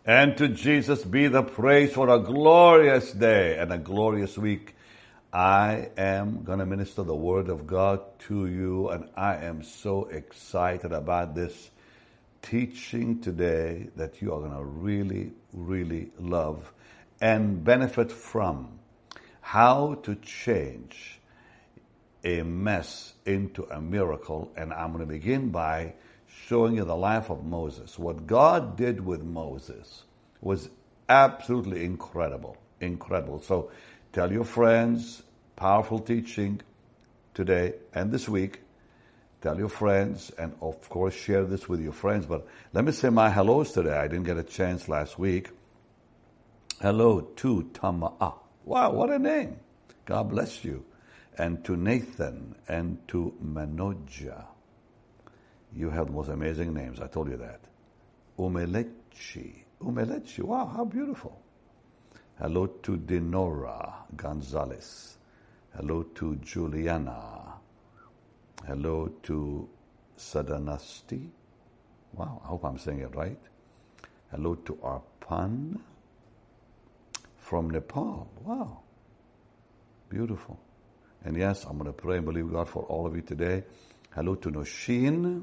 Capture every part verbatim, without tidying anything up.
And to Jesus be the praise for a glorious day and a glorious week. I am going to minister the Word of God to you, and I am so excited about this teaching today that you are going to really, really love and benefit from. How to change a mess into a miracle. And I'm going to begin by showing you the life of Moses. What God did with Moses was absolutely incredible, incredible. So tell your friends, powerful teaching today and this week. Tell your friends, and of course share this with your friends. But let me say my hellos today. I didn't get a chance last week. Hello to Tama'a. Wow, what a name. God bless you. And to Nathan and to Manoja. You have the most amazing names. I told you that. Umelechi. Umelechi. Wow, how beautiful. Hello to Dinora Gonzalez. Hello to Juliana. Hello to Sadanasti. Wow, I hope I'm saying it right. Hello to Arpan from Nepal. Wow. Beautiful. And yes, I'm going to pray and believe God for all of you today. Hello to Noshin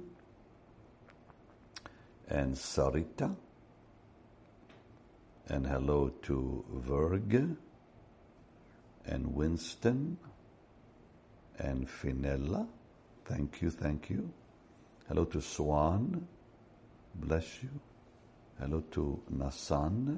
and Sarita. And hello to Verg and Winston and Finella. Thank you, thank you. Hello to Swan. Bless you. Hello to Nasan.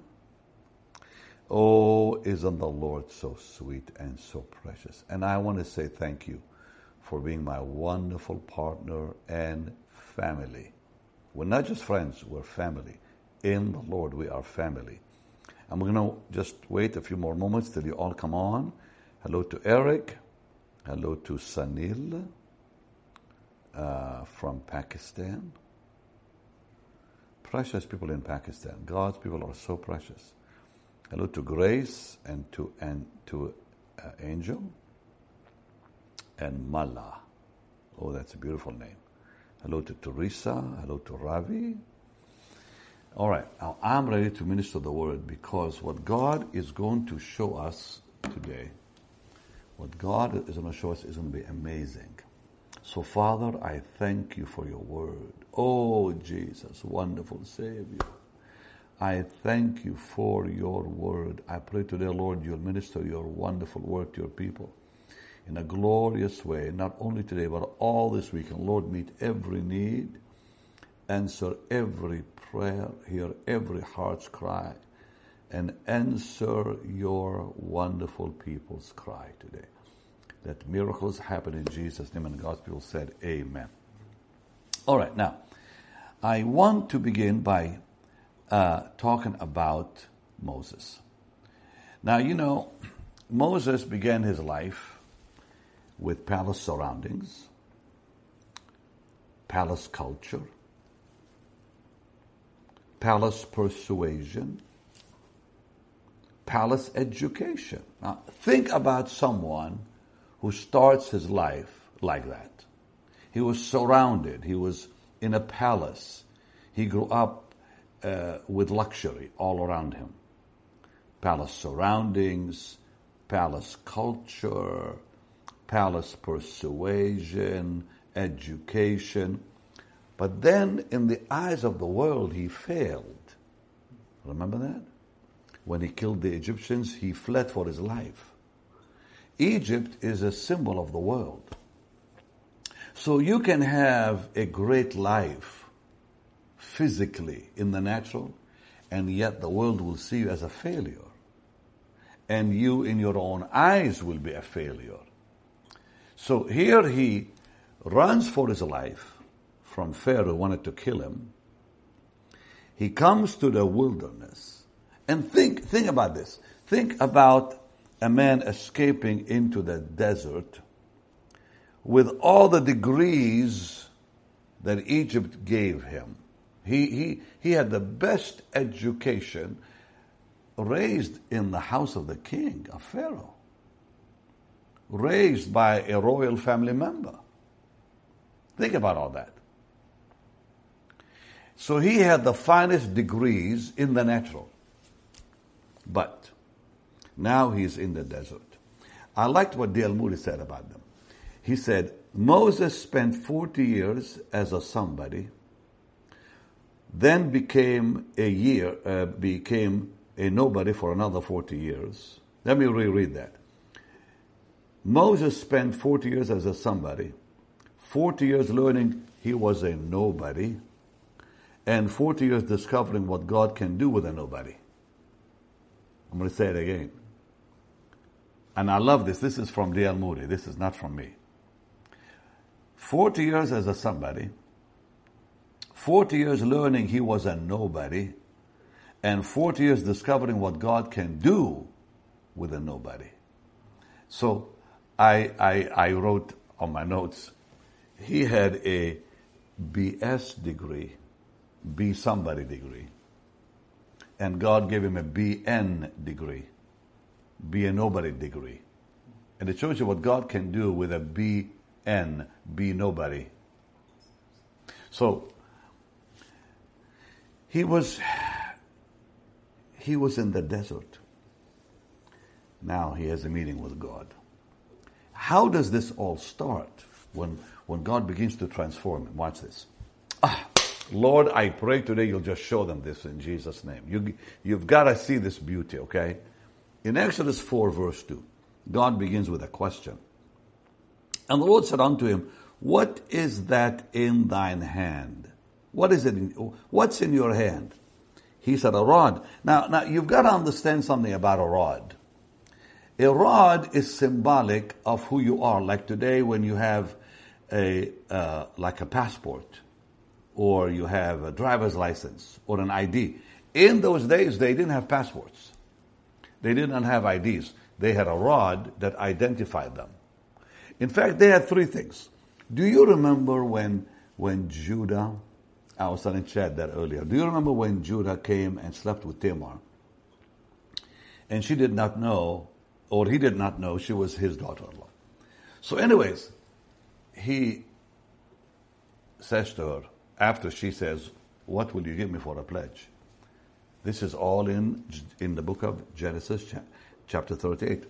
Oh, isn't the Lord so sweet and so precious? And I want to say thank you for being my wonderful partner and family. We're not just friends, we're family. In the Lord, we are family. I'm going to just wait a few more moments till you all come on. Hello to Eric. Hello to Sanil uh, from Pakistan. Precious people in Pakistan. God's people are so precious. Hello to Grace and to and to uh, Angel and Mala. Oh, that's a beautiful name. Hello to Teresa. Hello to Ravi. All right, now I'm ready to minister the word, because what God is going to show us today, what God is going to show us is going to be amazing. So, Father, I thank you for your word. Oh, Jesus, wonderful Savior. I thank you for your word. I pray today, Lord, you'll minister your wonderful word to your people in a glorious way, not only today, but all this week. And Lord, meet every need, answer every prayer, hear every heart's cry, and answer your wonderful people's cry today. That miracles happen in Jesus' name, and God's people said, amen. All right, now, I want to begin by uh, talking about Moses. Now, you know, Moses began his life with palace surroundings, palace culture, palace persuasion, palace education. Now, think about someone who starts his life like that. He was surrounded. He was in a palace. He grew up uh, with luxury all around him. Palace surroundings, palace culture, palace persuasion, education. But then, in the eyes of the world, he failed. Remember that? When he killed the Egyptians, he fled for his life. Egypt is a symbol of the world. So you can have a great life physically in the natural, and yet the world will see you as a failure. And you, in your own eyes, will be a failure. So here he runs for his life from Pharaoh, who wanted to kill him. He comes to the wilderness. And think, think about this. Think about a man escaping into the desert with all the degrees that Egypt gave him. He, he, he had the best education, raised in the house of the king, of Pharaoh. Raised by a royal family member. Think about all that. So he had the finest degrees in the natural. But now he's in the desert. I liked what Dale Moody said about them. He said, Moses spent forty years as a somebody, then became a year, uh, became a nobody for another forty years. Let me reread that. Moses spent forty years as a somebody, forty years learning he was a nobody, and forty years discovering what God can do with a nobody. I'm going to say it again. And I love this. This is from D L Moody. This is not from me. forty years as a somebody, forty years learning he was a nobody, and forty years discovering what God can do with a nobody. So I, I, I wrote on my notes, he had a B S degree, be somebody degree, and God gave him a B N degree, be a nobody degree. And it shows you what God can do with a B N, be nobody. So he was he was in the desert. Now he has a meeting with God. How does this all start when when God begins to transform him? Watch this. Ah, Lord, I pray today you'll just show them this in Jesus' name. You, you've got to see this beauty, okay? In Exodus four, verse two, God begins with a question. And the Lord said unto him, what is that in thine hand? What is it? In, what's in your hand? He said, a rod. Now, now you've got to understand something about a rod. A rod is symbolic of who you are. Like today when you have a uh, like a passport, or you have a driver's license, or an I D. In those days, they didn't have passports. They didn't have I Ds. They had a rod that identified them. In fact, they had three things. Do you remember when when Judah, I was telling Chad that earlier, do you remember when Judah came and slept with Tamar? And she did not know, or he did not know, she was his daughter-in-law. So anyways, he says to her, after she says, what will you give me for a pledge? This is all in in the book of Genesis, chapter thirty-eight.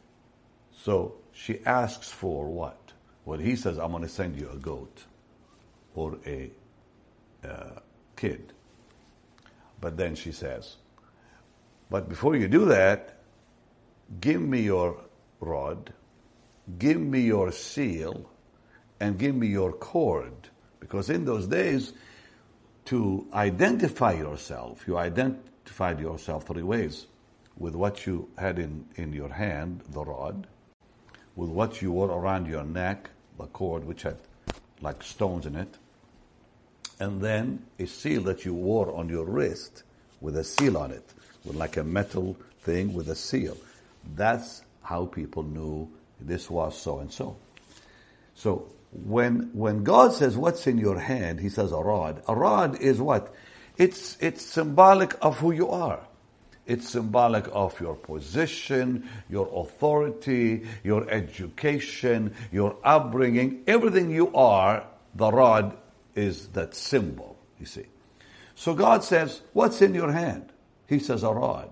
So she asks for what? Well, he says, I'm going to send you a goat or a uh, kid. But then she says, but before you do that, give me your rod, give me your seal, and give me your cord. Because in those days, to identify yourself, you identified yourself three ways. With what you had in, in your hand, the rod, with what you wore around your neck, the cord, which had like stones in it, and then a seal that you wore on your wrist with a seal on it, with like a metal thing with a seal. That's how people knew this was so-and-so. So when when God says, what's in your hand, he says a rod. A rod is what? It's it's symbolic of who you are. It's symbolic of your position, your authority, your education, your upbringing. Everything you are, the rod is that symbol, you see. So God says, what's in your hand? He says a rod.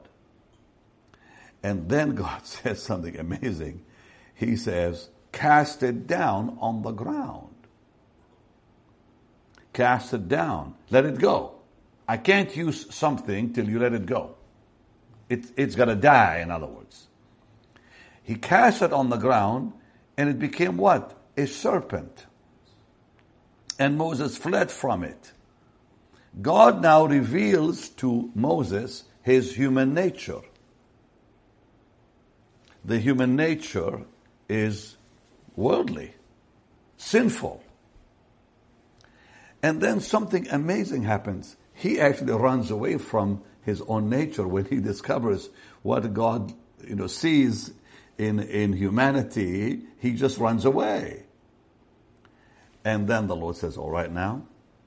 And then God says something amazing. He says, cast it down on the ground. Cast it down. Let it go. I can't use something till you let it go. It, it's going to die, in other words. He cast it on the ground, and it became what? A serpent. And Moses fled from it. God now reveals to Moses his human nature. The human nature is worldly, sinful. And then something amazing happens. He actually runs away from his own nature when he discovers what God, you know, sees in, in humanity. He just runs away. And then the Lord says, all right now,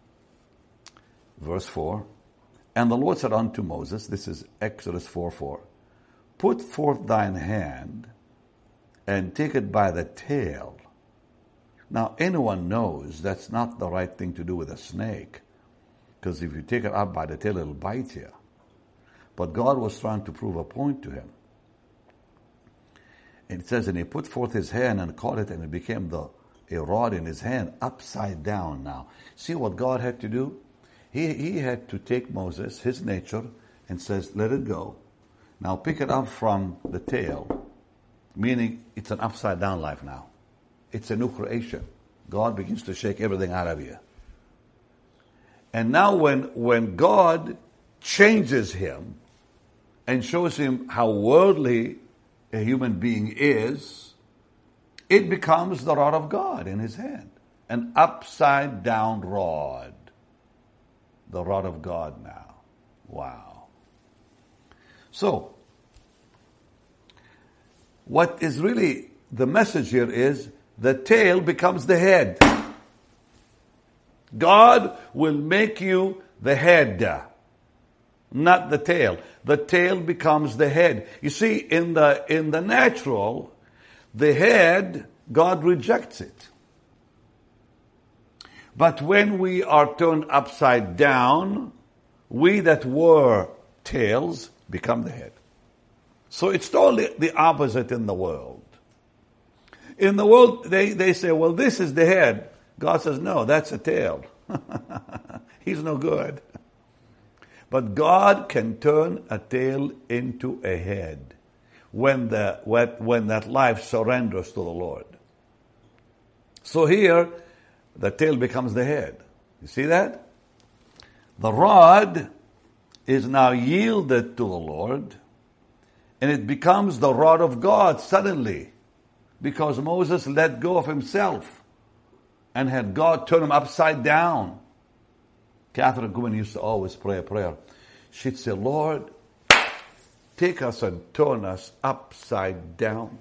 verse four, and the Lord said unto Moses, this is Exodus four four, put forth thine hand and take it by the tail. Now, anyone knows that's not the right thing to do with a snake. Because if you take it up by the tail, it'll bite you. But God was trying to prove a point to him. And it says, and he put forth his hand and caught it, and it became the a rod in his hand, upside down now. See what God had to do? He, he had to take Moses, his nature, and says, let it go. Now pick it up from the tail, meaning it's an upside down life now. It's a new creation. God begins to shake everything out of you. And now when, when God changes him and shows him how worldly a human being is, it becomes the rod of God in his hand. An upside down rod. The rod of God now. Wow. So, what is really the message here is the tail becomes the head. God will make you the head, not the tail. The tail becomes the head. You see, in the in the natural, the head, God rejects it. But when we are turned upside down, we that were tails become the head. So it's totally the opposite in the world. In the world, they, they say, well, this is the head. God says, no, that's a tail. He's no good. But God can turn a tail into a head when the when, when that life surrenders to the Lord. So here, the tail becomes the head. You see that? The rod is now yielded to the Lord, and it becomes the rod of God suddenly, because Moses let go of himself and had God turn him upside down. Catherine Kuhlman used to always pray a prayer. She'd say, Lord, take us and turn us upside down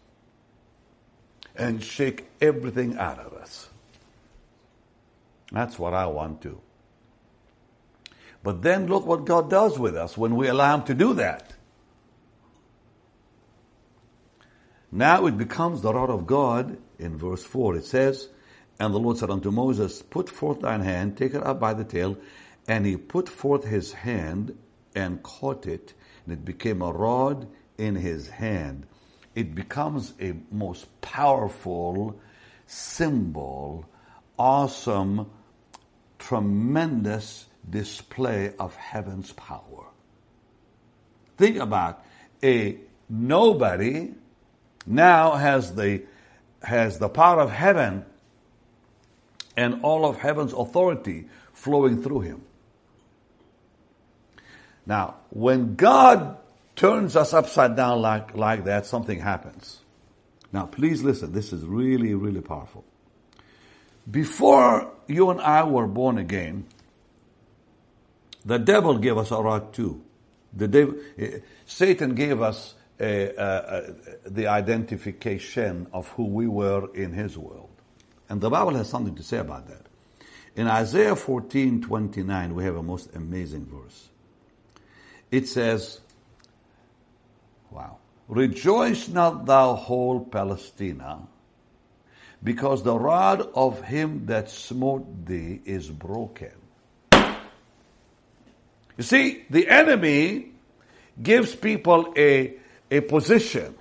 and shake everything out of us. That's what I want to. But then look what God does with us when we allow him to do that. Now it becomes the rod of God. In verse four it says, and the Lord said unto Moses, put forth thine hand, take it up by the tail. And he put forth his hand and caught it, and it became a rod in his hand. It becomes a most powerful symbol, awesome, tremendous display of heaven's power. Think about a nobody now has the has the power of heaven and all of heaven's authority flowing through him. Now, when God turns us upside down like, like that, something happens. Now, please listen. This is really, really powerful. Before you and I were born again, the devil gave us a rod too. The devil, Satan gave us a, a, a, the identification of who we were in his world. And the Bible has something to say about that. In Isaiah fourteen twenty-nine, we have a most amazing verse. It says, wow, rejoice not thou whole Palestina, because the rod of him that smote thee is broken. You see, the enemy gives people a, a position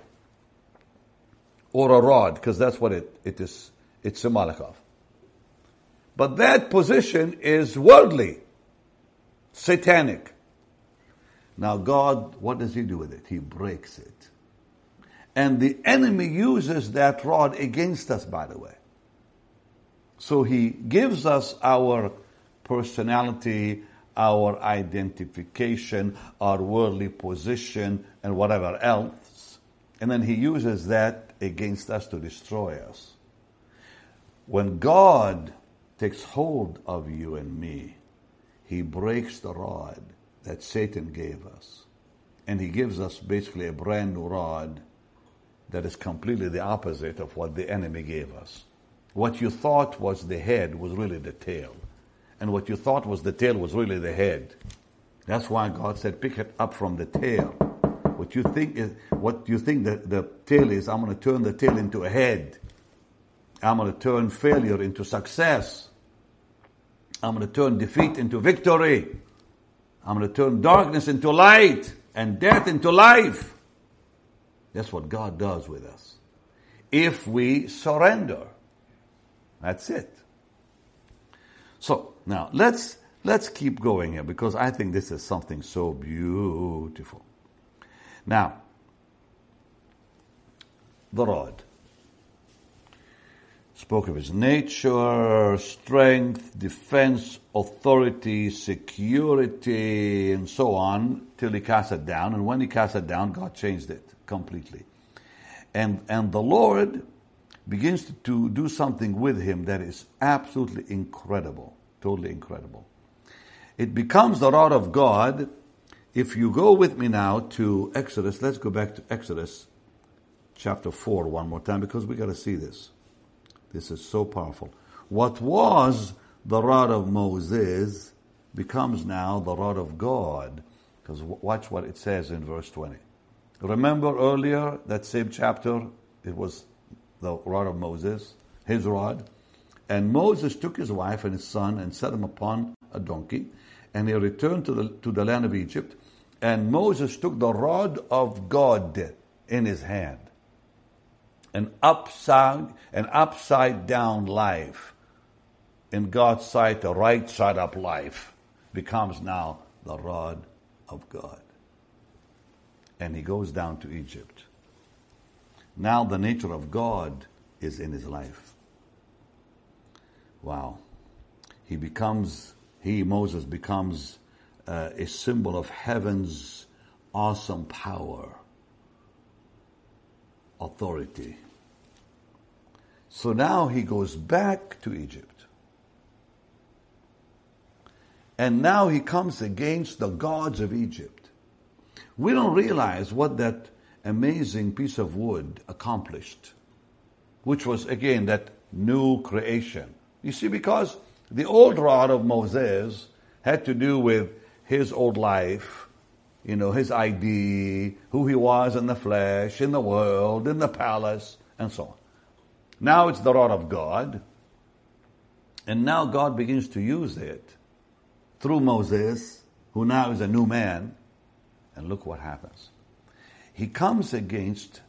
or a rod, because that's what it, it is, it's symbolic of. But that position is worldly, satanic. Now God, what does he do with it? He breaks it. And the enemy uses that rod against us, by the way. So he gives us our personality, our identification, our worldly position, and whatever else. And then he uses that against us to destroy us. When God takes hold of you and me, he breaks the rod that Satan gave us. And he gives us basically a brand new rod that is completely the opposite of what the enemy gave us. What you thought was the head was really the tail. And what you thought was the tail was really the head. That's why God said, pick it up from the tail. What you think is, what you think that the tail is, I'm going to turn the tail into a head. I'm going to turn failure into success. I'm going to turn defeat into victory. I'm going to turn darkness into light and death into life. That's what God does with us. If we surrender. That's it. So, now, let's let's keep going here because I think this is something so beautiful. Now, the rod. Spoke of his nature, strength, defense, authority, security, and so on, till he cast it down. And when he cast it down, God changed it completely. And and the Lord begins to, to do something with him that is absolutely incredible, totally incredible. It becomes the rod of God. If you go with me now to Exodus, let's go back to Exodus chapter four one more time because we got to see this. This is so powerful. What was the rod of Moses becomes now the rod of God. Because watch what it says in verse twenty. Remember earlier, that same chapter, it was the rod of Moses, his rod. And Moses took his wife and his son and set them upon a donkey. And he returned to the, to the land of Egypt. And Moses took the rod of God in his hand. An upside, an upside down life. In God's sight, a right side up life becomes now the rod of God. And he goes down to Egypt. Now the nature of God is in his life. Wow. He becomes, he, Moses, becomes uh, a symbol of heaven's awesome power. Authority. So now he goes back to Egypt. And now he comes against the gods of Egypt. We don't realize what that amazing piece of wood accomplished, which was, again, that new creation. You see, because the old rod of Moses had to do with his old life, you know, his I D, who he was in the flesh, in the world, in the palace, and so on. Now it's the rod of God. And now God begins to use it through Moses, who now is a new man. And look what happens. He comes against,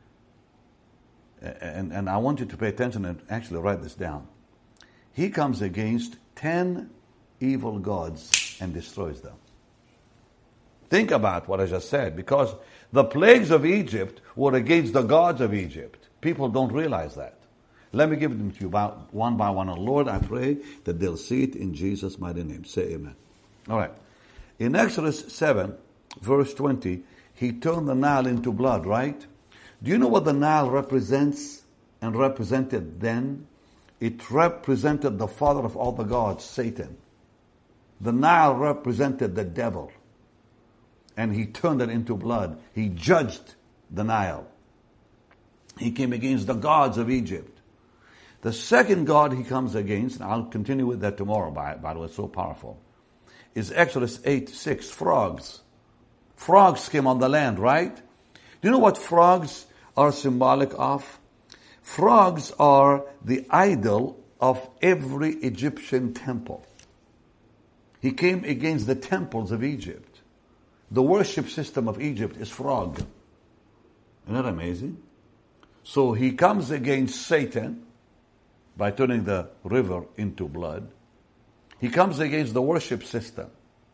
and, and I want you to pay attention and actually write this down. He comes against ten evil gods and destroys them. Think about what I just said, because the plagues of Egypt were against the gods of Egypt. People don't realize that. Let me give them to you about one by one. And Lord, I pray that they'll see it in Jesus' mighty name. Say amen. All right. In Exodus seven, verse twenty, he turned the Nile into blood, right? Do you know what the Nile represents and represented then? It represented the father of all the gods, Satan. The Nile represented the devil. And he turned it into blood. He judged the Nile. He came against the gods of Egypt. The second god he comes against, and I'll continue with that tomorrow, by, by the way, it's so powerful, is Exodus eight six, frogs. Frogs came on the land, right? Do you know what frogs are symbolic of? Frogs are the idol of every Egyptian temple. He came against the temples of Egypt. The worship system of Egypt is frog. Isn't that amazing? So he comes against Satan by turning the river into blood. He comes against the worship system.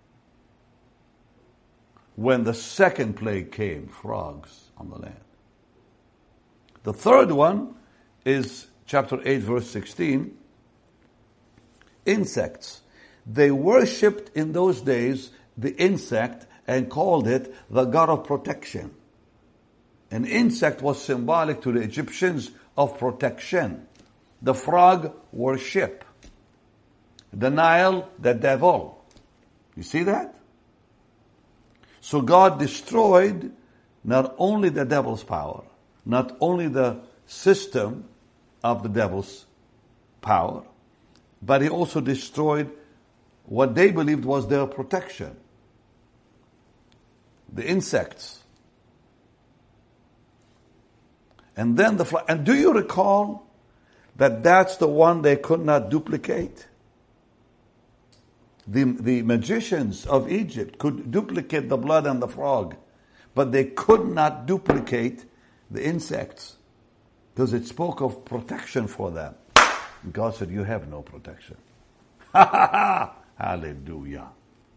When the second plague came, frogs on the land. The third one is chapter eight, verse sixteen. Insects. They worshipped in those days the insect and called it the god of protection. An insect was symbolic to the Egyptians of protection. The frog, worship. The Nile, the devil. You see that? So God destroyed not only the devil's power, not only the system of the devil's power, but he also destroyed what they believed was their protection. The insects. And then the fly. And do you recall that that's the one they could not duplicate? The, the magicians of Egypt could duplicate the blood on the frog, but they could not duplicate the insects because it spoke of protection for them. God said, you have no protection. Hallelujah.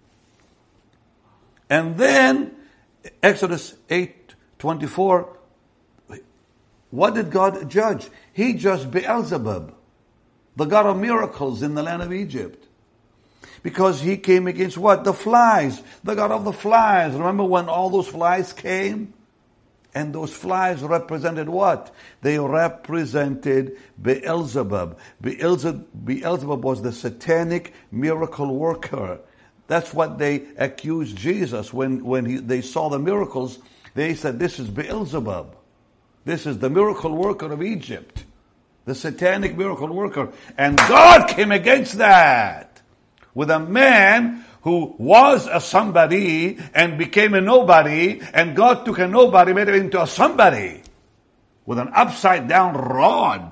And then, Exodus eight twenty-four, what did God judge? He judged Beelzebub, the god of miracles in the land of Egypt. Because he came against what? The flies. The god of the flies. Remember when all those flies came? And those flies represented what? They represented Beelzebub. Beelzebub, Beelzebub was the satanic miracle worker. That's what they accused Jesus when, when he, they saw the miracles. They said, this is Beelzebub. This is the miracle worker of Egypt. The satanic miracle worker. And God came against that. With a man who was a somebody and became a nobody, and God took a nobody, made him into a somebody with an upside down rod.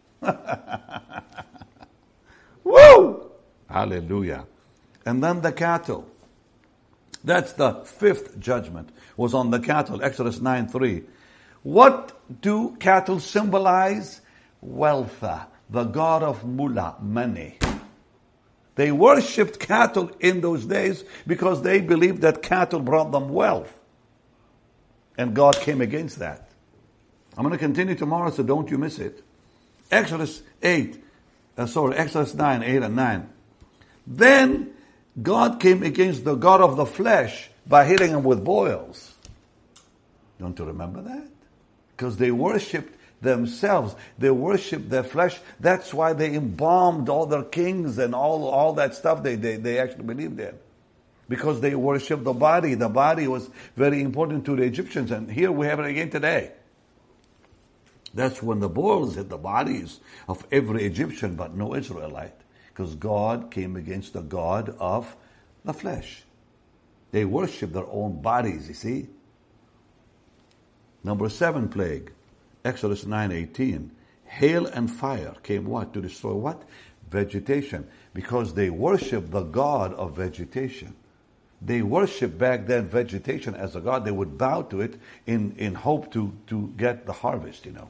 Woo! Hallelujah. And then the cattle. That's the fifth judgment, was on the cattle, Exodus nine three. What do cattle symbolize? Wealth, the god of mullah, money. They worshipped cattle in those days because they believed that cattle brought them wealth. And God came against that. I'm going to continue tomorrow, so don't you miss it. Exodus eight, uh, sorry, Exodus nine, eight and nine. Then God came against the god of the flesh by hitting him with boils. Don't you remember that? Because they worshipped themselves. They worship their flesh. That's why they embalmed all their kings and all, all that stuff they, they, they actually believed in. Because they worship the body. The body was very important to the Egyptians. And here we have it again today. That's when the boils hit the bodies of every Egyptian, but no Israelite. Because God came against the god of the flesh. They worship their own bodies, you see. Number seven plague. Exodus nine eighteen. Hail and fire came what? To destroy what? Vegetation. Because they worship the god of vegetation. They worship back then vegetation as a god. They would bow to it in, in hope to, to get the harvest, you know.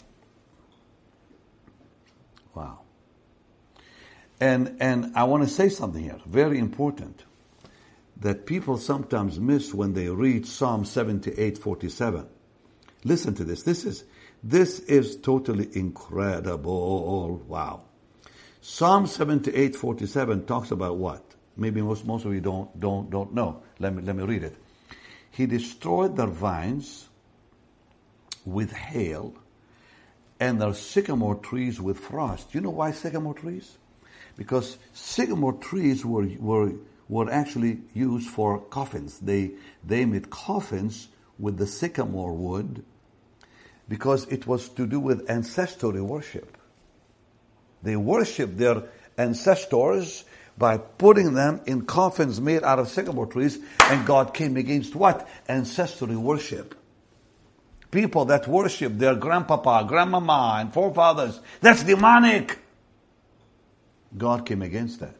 Wow. And, and I want to say something here, very important, that people sometimes miss when they read Psalm seventy-eight forty-seven. Listen to this. This is This is totally incredible. Wow. Psalm seventy-eight forty-seven talks about what? Maybe most, most of you don't, don't, don't know. Let me, let me read it. He destroyed their vines with hail and their sycamore trees with frost. Do you know why sycamore trees? Because sycamore trees were, were, were actually used for coffins. They, they made coffins with the sycamore wood, because it was to do with ancestry worship. They worshiped their ancestors by putting them in coffins made out of sycamore trees, and God came against what? Ancestry worship. People that worship their grandpapa, grandmama, and forefathers, that's demonic. God came against that.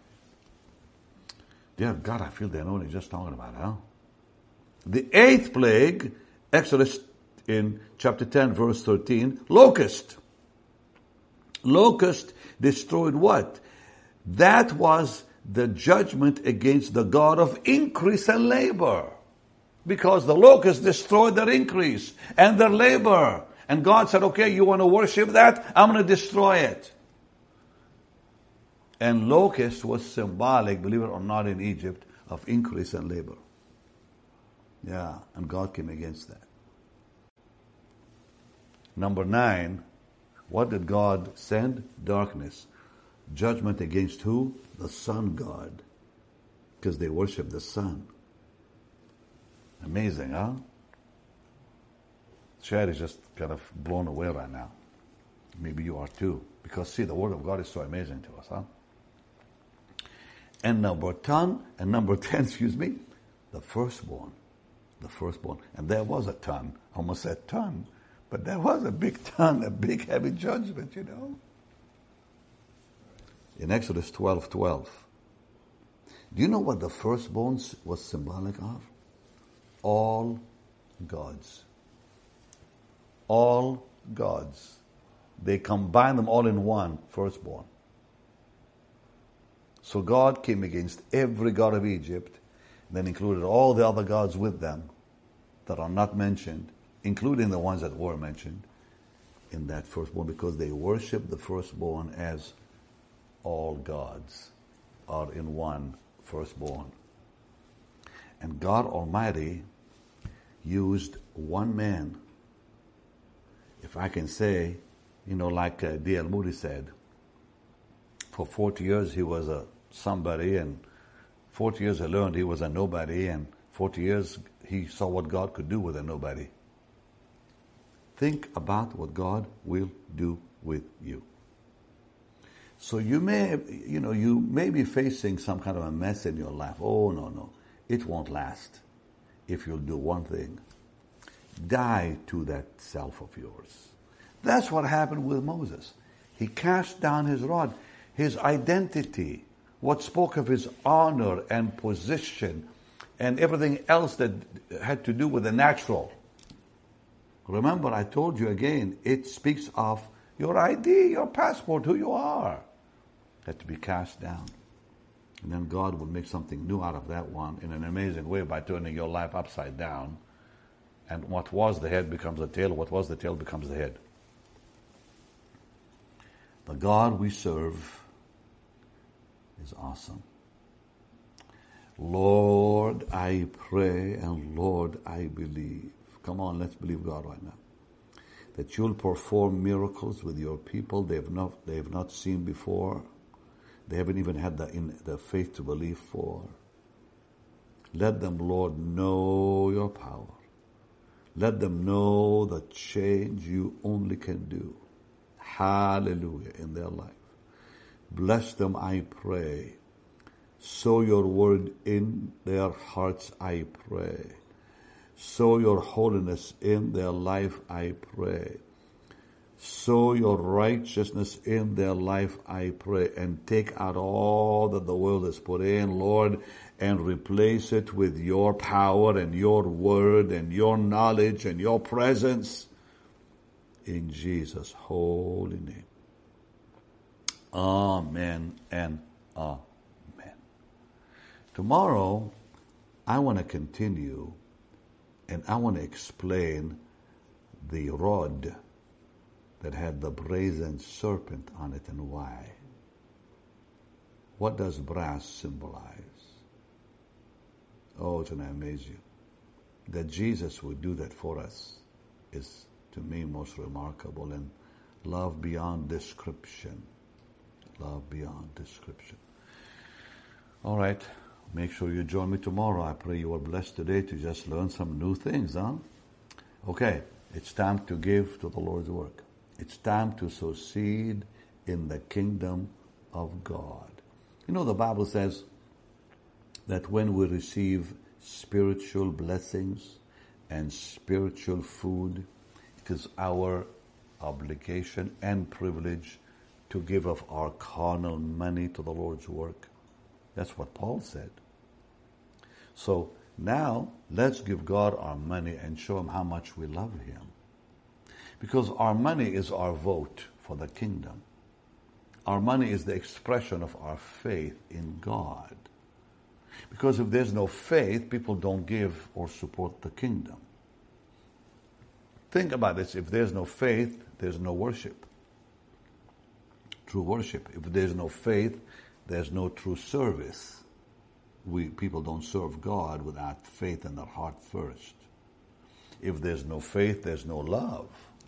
Dear God, I feel the anointing just talking about it, huh? The eighth plague, Exodus in chapter ten, verse thirteen, locust. Locust destroyed what? That was the judgment against the God of increase and labor. Because the locust destroyed their increase and their labor. And God said, okay, you want to worship that? I'm going to destroy it. And locust was symbolic, believe it or not, in Egypt, of increase and labor. Yeah, and God came against that. Number nine, what did God send? Darkness. Judgment against who? The sun god. Because they worship the sun. Amazing, huh? Chad is just kind of blown away right now. Maybe you are too. Because see, the word of God is so amazing to us, huh? And number ten, and number ten, excuse me, the firstborn. The firstborn. And there was a ton. I almost said ton. But there was a big ton, a big heavy judgment, you know. In Exodus twelve twelve, Do you know what the firstborns was symbolic of? All gods. All gods. They combined them all in one, firstborn. So God came against every god of Egypt, then included all the other gods with them that are not mentioned, including the ones that were mentioned in that firstborn, because they worship the firstborn as all gods are in one firstborn. And God Almighty used one man. If I can say, you know, like uh, D L Moody said, for forty years he was a somebody, and forty years he learned he was a nobody, and forty years he saw what God could do with a nobody. Think about what God will do with you. So you may, you know, you may be facing some kind of a mess in your life. Oh, no, no. It won't last if you'll do one thing. Die to that self of yours. That's what happened with Moses. He cast down his rod, his identity, what spoke of his honor and position and everything else that had to do with the natural. Remember, I told you again, it speaks of your I D, your passport, who you are. Had to be cast down. And then God will make something new out of that one in an amazing way by turning your life upside down. And what was the head becomes the tail. What was the tail becomes the head. The God we serve is awesome. Lord, I pray, and Lord, I believe. Come on, let's believe God right now. That you'll perform miracles with your people they've not, they've not seen before. They haven't even had the, in, the faith to believe for. Let them, Lord, know your power. Let them know the change you only can do. Hallelujah, in their life. Bless them, I pray. Sow your word in their hearts, I pray. Sow your holiness in their life, I pray. Sow your righteousness in their life, I pray. And take out all that the world has put in, Lord, and replace it with your power and your word and your knowledge and your presence. In Jesus' holy name. Amen and amen. Tomorrow, I want to continue and I want to explain the rod that had the brazen serpent on it and why. What does brass symbolize? Oh, it's going to amaze you. That Jesus would do that for us is, to me, most remarkable, and love beyond description. Love beyond description. All right. Make sure you join me tomorrow. I pray you are blessed today to just learn some new things, huh? Okay. It's time to give to the Lord's work. It's time to sow seed in the kingdom of God. You know, the Bible says that when we receive spiritual blessings and spiritual food, it is our obligation and privilege to give of our carnal money to the Lord's work. That's what Paul said. So now, let's give God our money and show Him how much we love Him. Because our money is our vote for the kingdom. Our money is the expression of our faith in God. Because if there's no faith, people don't give or support the kingdom. Think about this. If there's no faith, there's no worship. True worship. If there's no faith, there's no true service. We people don't serve God without faith in their heart first. If there's no faith, there's no love.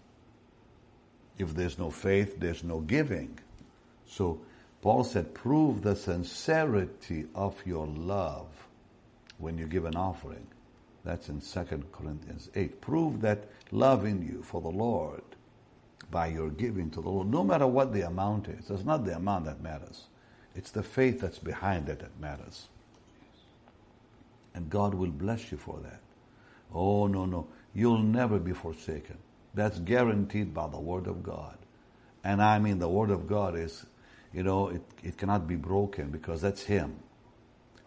If there's no faith, there's no giving. So Paul said, prove the sincerity of your love when you give an offering. That's in Second Corinthians eight. Prove that love in you for the Lord by your giving to the Lord, no matter what the amount is. It's not the amount that matters. It's the faith that's behind it that matters. And God will bless you for that. Oh, no, no. You'll never be forsaken. That's guaranteed by the Word of God. And I mean, the Word of God is, you know, it, it cannot be broken because that's Him.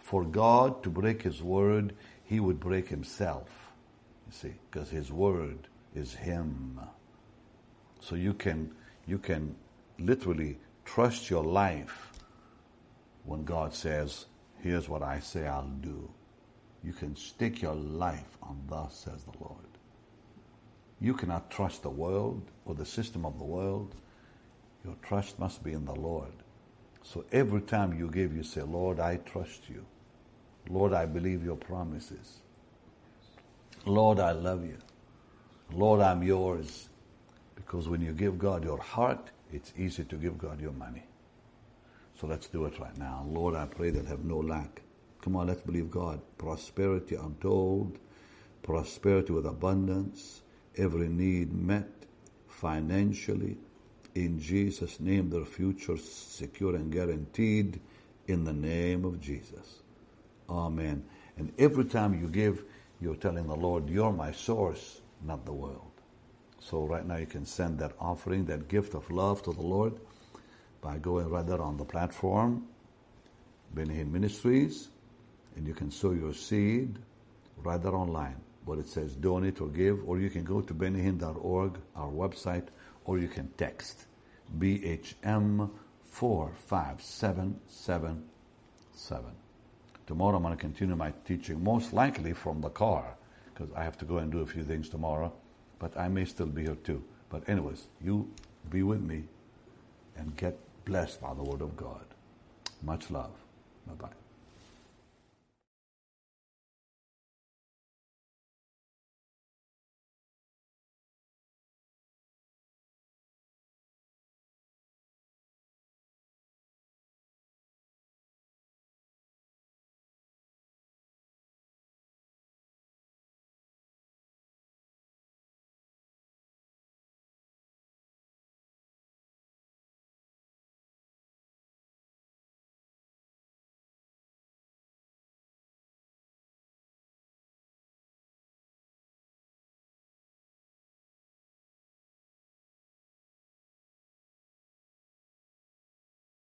For God to break His word, He would break Himself. You see, because His word is Him. So you can you can literally trust your life when God says, here's what I say I'll do. You can stake your life on thus says the Lord. You cannot trust the world or the system of the world. Your trust must be in the Lord. So every time you give, you say, Lord, I trust you. Lord, I believe your promises. Lord, I love you. Lord, I'm yours. Because when you give God your heart, it's easy to give God your money. So let's do it right now. Lord, I pray that I have no lack. Come on, let's believe God. Prosperity untold, prosperity with abundance, every need met financially. In Jesus' name, their future secure and guaranteed in the name of Jesus. Amen. And every time you give, you're telling the Lord, you're my source, not the world. So right now you can send that offering, that gift of love to the Lord by going right there on the platform, Benny Hinn Ministries, and you can sow your seed right there online. But it says donate or give, or you can go to benny hinn dot org, our website, or you can text B H M four five seven seven seven. Tomorrow I'm going to continue my teaching, most likely from the car, because I have to go and do a few things tomorrow, but I may still be here too. But anyways, you be with me and get blessed by the Word of God. Much love. Bye-bye.